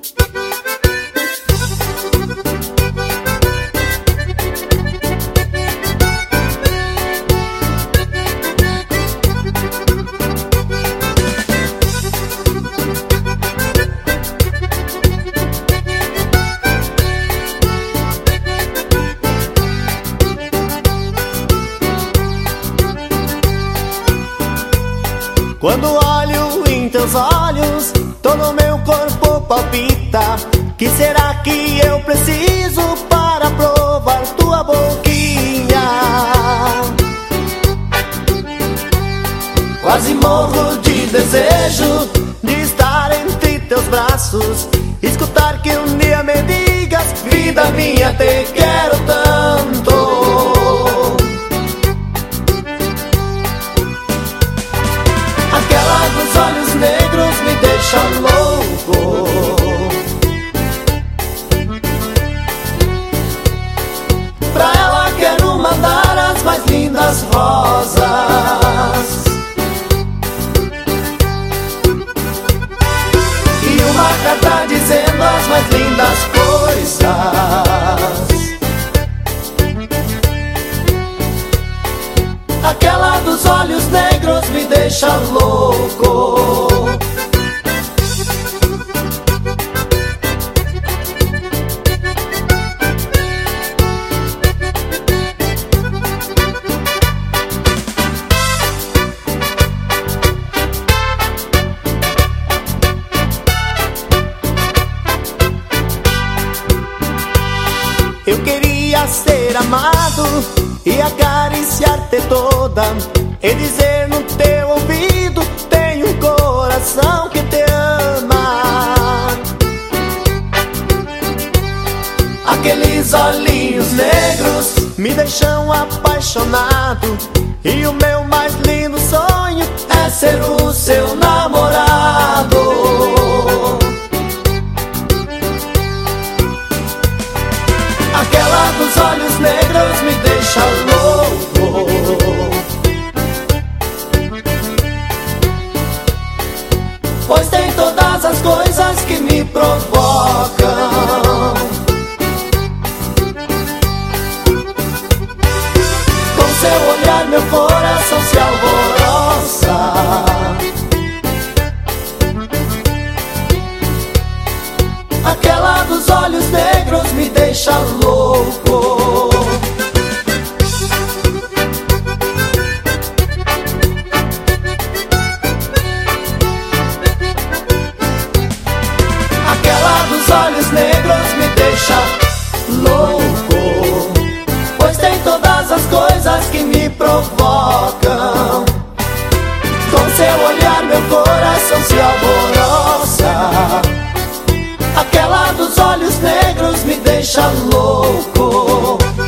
Quando olho em teus olhos, todo meu corpo palpita. Que será que eu preciso para provar tua boquinha? Quase morro de desejo de estar entre teus braços, escutar que um dia me digas: vida minha, te quero tanto. Aquela dos olhos negros me deixa louco. Pra ela quero mandar as mais lindas rosas e uma carta dizendo as mais lindas coisas. Aquela dos olhos negros me deixa louco. Eu queria ser amado e acariciar-te toda, e dizer no teu ouvido: tenho um coração que te ama. Aqueles olhinhos negros me deixam apaixonado, e o meu mais lindo sonho é ser o seu namorado. Aquela dos olhos negros me deixa louco. Pois tem todas as coisas que me provocam. Com seu olhar meu coração se alvoroça. Aquela dos olhos negros me deixa louco. Aquela dos olhos negros me deixa louco. Pois tem todas as coisas que me provocam. Com seu olhar meu coração se alvoroça. Aquela dos olhos negros me deixa louco.